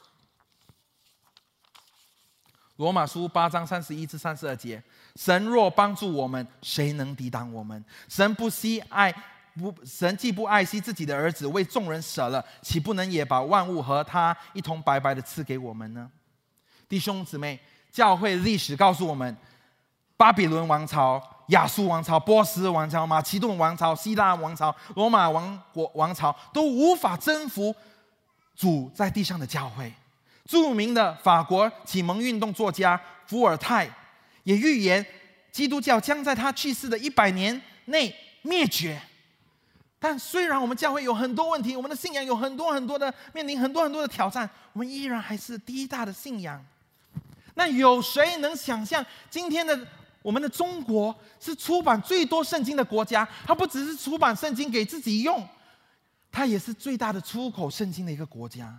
罗马书八章三十一至三十二节：神若帮助我们，谁能抵挡我们？神不惜爱。不，神既不爱惜自己的儿子，为众人舍了，岂不能也把万物和他一同白白的赐给我们呢？ 弟兄姊妹，教会历史告诉我们，巴比伦王朝、亚述王朝、波斯王朝、马其顿王朝、希腊王朝、罗马王国王朝都无法征服主在地上的教会。著名的法国启蒙运动作家伏尔泰也预言，基督教将在他去世的一百年内灭绝。但虽然我们教会有很多问题，我们的信仰有很多很多的面临很多很多的挑战，我们依然还是第一大的信仰。那有谁能想象，今天的我们的中国是出版最多圣经的国家？它不只是出版圣经给自己用，它也是最大的出口圣经的一个国家。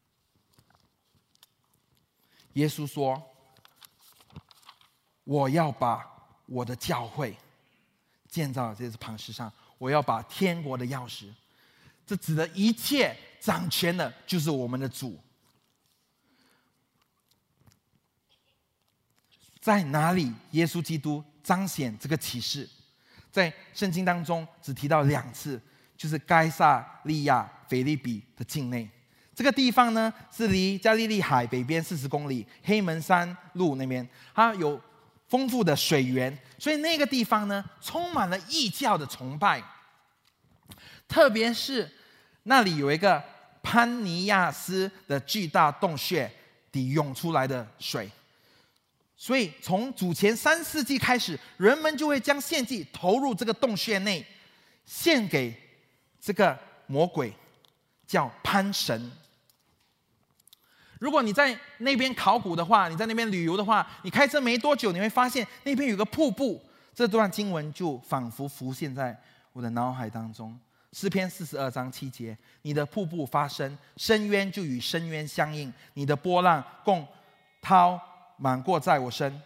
耶稣说：“我要把我的教会建造在这磐石上，我要把天国的钥匙。”这指的一切掌权的，就是我们的主。在哪里耶稣基督彰显这个启示？在圣经当中只提到两次，就是该撒利亚腓立比的境内。这个地方呢，是离加利利海北边四十公里，黑门山路那边，它有丰富的水源，所以那个地方呢，充满了异教的崇拜。特别是那里有一个潘尼亚斯的巨大洞穴底涌出来的水，所以从主前三世纪开始，人们就会将献祭投入这个洞穴内，献给这个魔鬼，叫潘神。如果你在那边考古的话，你在那边旅游的话，你开车没多久，你会发现那边有个瀑布。这段经文就仿佛浮现在我的脑海当中。诗篇四十二章七节：你的瀑布发生，深渊就与深渊相应，你的波浪共涛满过在我身。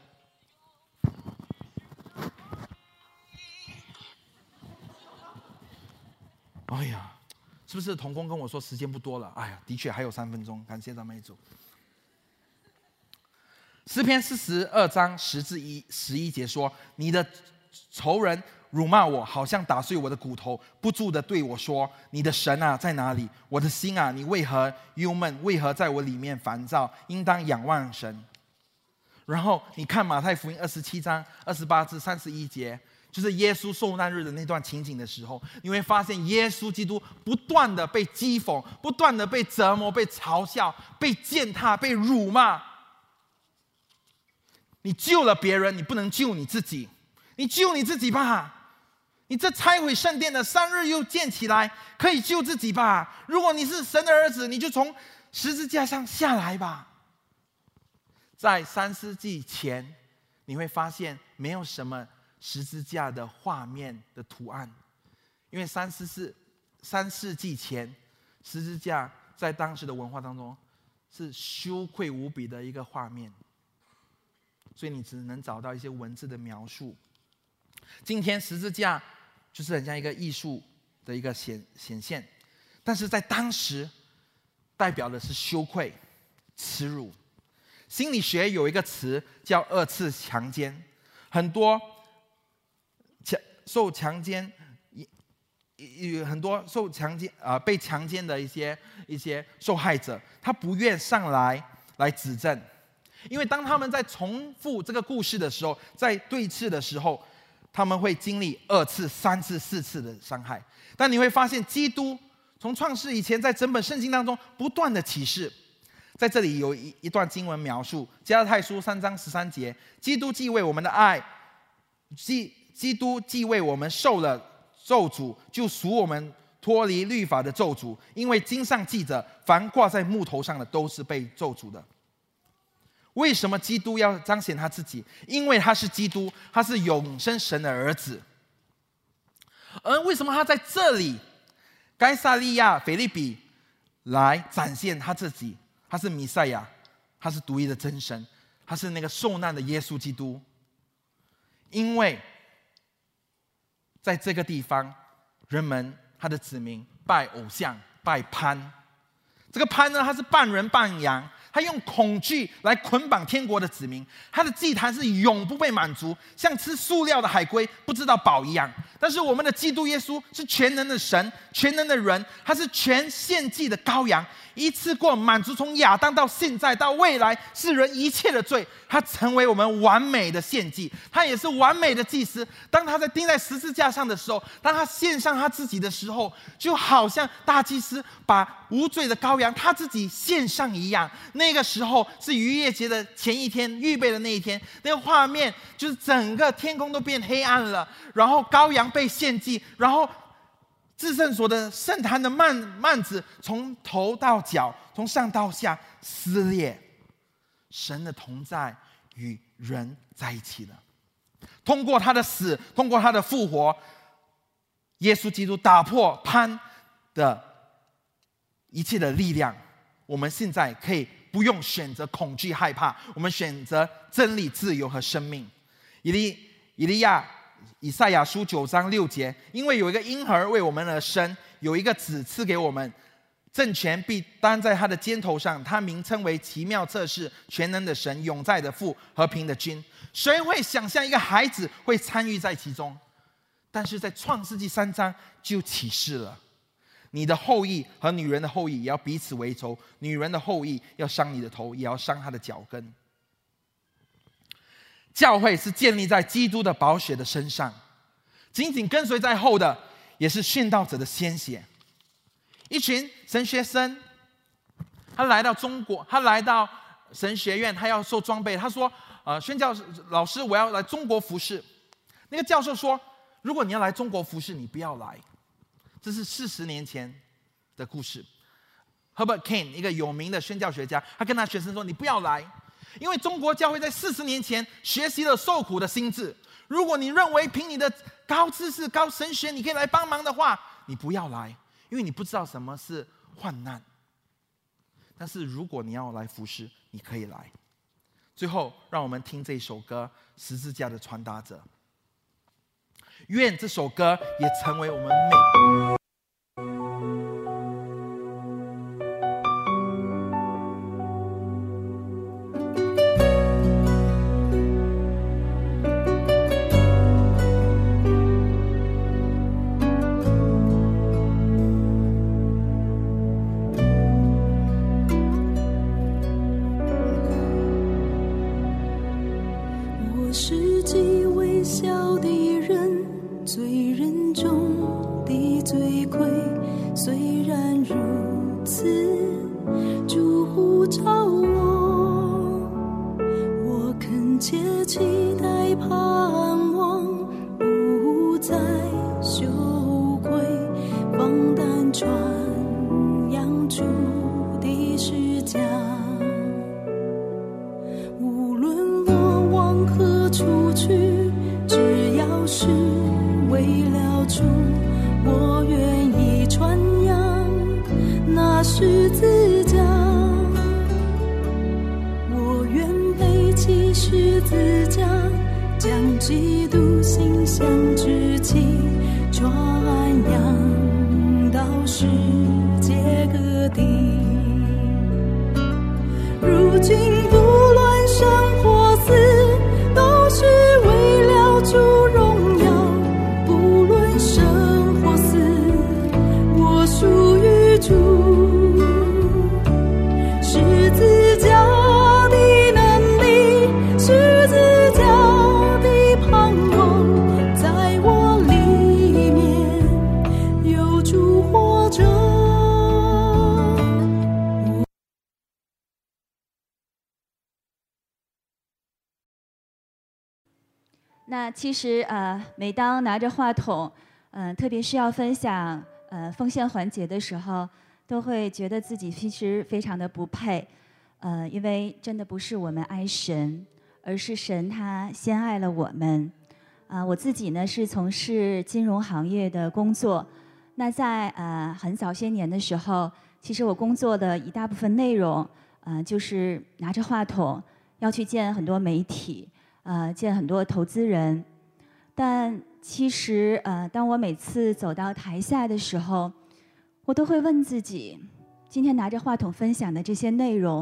哎呀，是不是同工跟我说时间不多了？哎呀，的确还有三分钟，感谢赞美主。诗篇四十二章十至一十一节说：你的仇人辱骂我，好像打碎我的骨头，不住的对我说：你的神啊在哪里？我的心啊，你为何忧闷？为何在我里面烦躁？应当仰望神。然后你看马太福音二十七章二十八至三十一节，就是耶稣受难日的那段情景的时候，你会发现耶稣基督不断的被讥讽，不断的被折磨，被嘲笑，被践踏，被辱骂。你救了别人，你不能救你自己，你救你自己吧。你这拆毁圣殿的，三日又建起来，可以救自己吧。如果你是神的儿子，你就从十字架上下来吧。在三世纪前，你会发现没有什么十字架的画面的图案，因为三世世三世纪前，十字架在当时的文化当中是羞愧无比的一个画面，所以你只能找到一些文字的描述。今天十字架就是很像一个艺术的一个显显现，但是在当时代表的是羞愧、耻辱。心理学有一个词叫二次强奸，很多强受强奸，有很多受强奸啊、呃、被强奸的一些一些受害者，他不愿上来来指证，因为当他们在重复这个故事的时候，在对峙的时候，他们会经历二次、三次、四次的伤害。但你会发现，基督从创世以前，在整本圣经当中不断的启示。在这里有一一段经文描述，加拉太书三章十三节：基督既为我们的爱，基基督既为我们受了咒诅，就赎我们脱离律法的咒诅。因为经上记着，凡挂在木头上的都是被咒诅的。为什么基督要彰显他自己？因为他是基督，他是永生神的儿子。而为什么他在这里，该撒利亚腓立比来展现他自己？他是弥赛亚，他是独一的真神，他是那个受难的耶稣基督。因为在这个地方，人们他的子民拜偶像，拜潘。这个潘呢，他是半人半羊， 他用恐惧来捆绑天国的子民，他的祭坛是永不被满足，像吃塑料的海龟不知道饱一样。但是我们的基督耶稣是全能的神，全能的人，他是全献祭的羔羊，一次过满足从亚当到现在到未来世人一切的罪，他成为我们完美的献祭，他也是完美的祭司。当他在钉在十字架上的时候，当他献上他自己的时候，就好像大祭司把无罪的羔羊他自己献上一样。那个时候是逾越节的前一天，预备的那一天，那个画面就是整个天空都变黑暗了，然后羔羊被献祭，然后至圣所的圣坛的幔幔子从头到脚，从上到下撕裂，神的同在与人在一起了。通过他的死，通过他的复活，耶稣基督打破贪的一切的力量，我们现在可以不用选择恐惧害怕，我们选择真理、自由和生命。以利以利亚以赛亚书九章六节，因为有一个婴儿为我们而生，有一个子赐给我们，政权必担在他的肩头上，他名称为奇妙测试、全能的神、永在的父、和平的君。谁会想象一个孩子会参与在其中？但是在创世纪三章就启示了，你的后裔和女人的后裔也要彼此为仇，女人的后裔要伤你的头，也要伤她的脚跟。教会是建立在基督的宝血的身上，紧紧跟随在后的也是殉道者的鲜血。一群神学生，他来到中国，他来到神学院，他要受装备。他说：“呃，宣教老师，我要来中国服侍。”那个教授说：“如果你要来中国服侍，你不要来。”这是四十年前的故事。Herbert Kane 一个有名的宣教学家，他跟他学生说：“你不要来，因为中国教会在四十年前学习了受苦的心志。如果你认为凭你的高知识、高神学，你可以来帮忙的话，你不要来，因为你不知道什么是患难。但是如果你要来服侍，你可以来。”最后，让我们听这首歌《十字架的传达者》。愿这首歌也成为我们每我是极微小的人，罪人中的罪魁，虽然如此，主呼召我，我恳切期待盼望，不再羞愧，放胆传扬主的实价。无论我往何处去，只要是为了主，我愿意传扬那十字架。我愿背起十字架，将基督形象之气传扬到世界各地。如今不论生或死，都是为了主荣耀。不论生或死，我属于主。十字架的能力，十字架的盼望，在我里面有主活着。 那其实呃，每当拿着话筒，嗯、呃，特别是要分享呃奉献环节的时候，都会觉得自己其实非常的不配，呃，因为真的不是我们爱神，而是神他先爱了我们。啊、呃，我自己呢是从事金融行业的工作，那在呃很早些年的时候，其实我工作的一大部分内容，呃，就是拿着话筒要去见很多媒体。呃，见很多投资人，但其实呃，当我每次走到台下的时候，我都会问自己，今天拿着话筒分享的这些内容，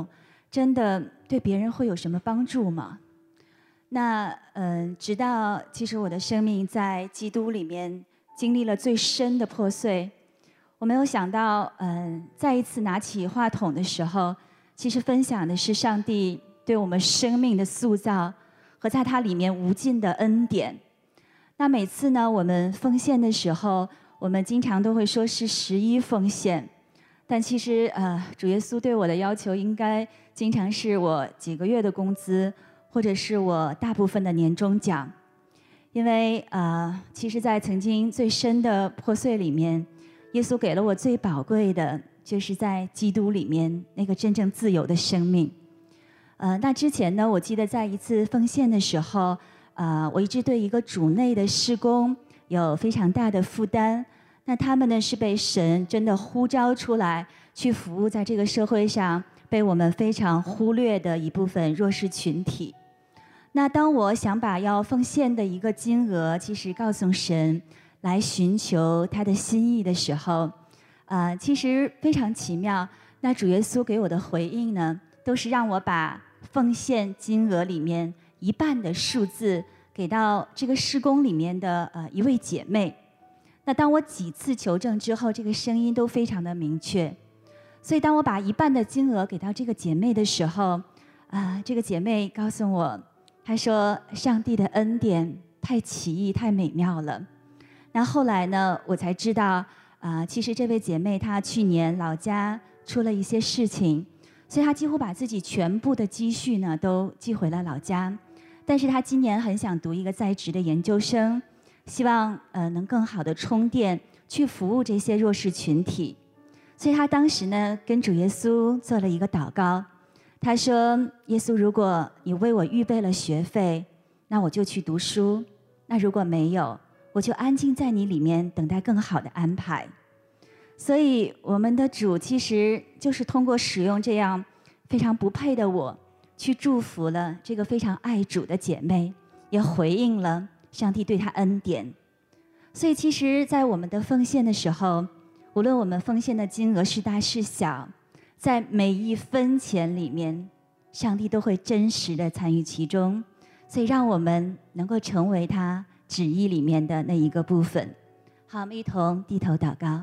真的对别人会有什么帮助吗？那嗯、呃，直到其实我的生命在基督里面经历了最深的破碎，我没有想到，嗯、呃，再一次拿起话筒的时候，其实分享的是上帝对我们生命的塑造和在它里面无尽的恩典。那每次呢，我们奉献的时候，我们经常都会说是十一奉献，但其实呃，主耶稣对我的要求应该经常是我几个月的工资，或者是我大部分的年终奖。因为呃，其实在曾经最深的破碎里面，耶稣给了我最宝贵的，就是在基督里面那个真正自由的生命。呃，那之前呢，我记得在一次奉献的时候，呃，我一直对一个主内的事工有非常大的负担。那他们呢，是被神真的呼召出来，去服务在这个社会上被我们非常忽略的一部分弱势群体。那当我想把要奉献的一个金额，其实告诉神来寻求他的心意的时候，呃，其实非常奇妙。那主耶稣给我的回应呢，都是让我把奉献金额里面一半的数字给到这个事工里面的呃一位姐妹。那当我几次求证之后，这个声音都非常的明确。所以当我把一半的金额给到这个姐妹的时候，啊、呃，这个姐妹告诉我，她说上帝的恩典太奇异、太美妙了。那后来呢，我才知道，啊、呃，其实这位姐妹她去年老家出了一些事情，所以她几乎把自己全部的积蓄呢都寄回了老家。但是她今年很想读一个在职的研究生，希望呃能更好的充电，去服务这些弱势群体。所以她当时呢跟主耶稣做了一个祷告，她说：耶稣，如果你为我预备了学费，那我就去读书；那如果没有，我就安静在你里面，等待更好的安排。所以我们的主其实就是通过使用这样非常不配的我，去祝福了这个非常爱主的姐妹，也回应了上帝对她恩典。所以其实在我们的奉献的时候，无论我们奉献的金额是大是小，在每一分钱里面，上帝都会真实的参与其中。所以让我们能够成为他旨意里面的那一个部分。好，我们一同低头祷告。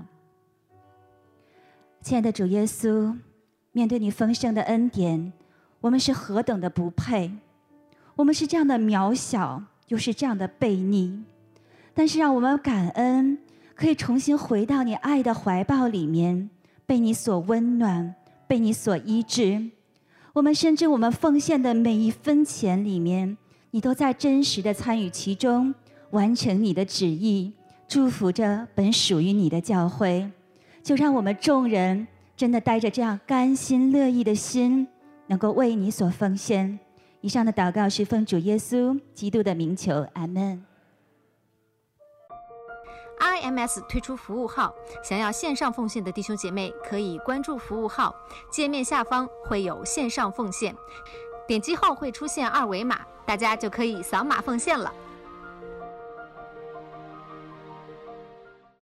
亲爱的主耶稣，面对你丰盛的恩典，我们是何等的不配，我们是这样的渺小，又是这样的悖逆。但是让我们感恩，可以重新回到你爱的怀抱里面，被你所温暖，被你所医治。我们甚至我们奉献的每一分钱里面，你都在真实的参与其中，完成你的旨意，祝福着本属于你的教会。就让我们众人真的带着这样甘心乐意的心，能够为你所奉献。以上的祷告是奉主耶稣基督的名求，阿们。 I M S 推出服务号，想要线上奉献的弟兄姐妹可以关注服务号，界面下方会有线上奉献，点击后会出现二维码，大家就可以扫码奉献了。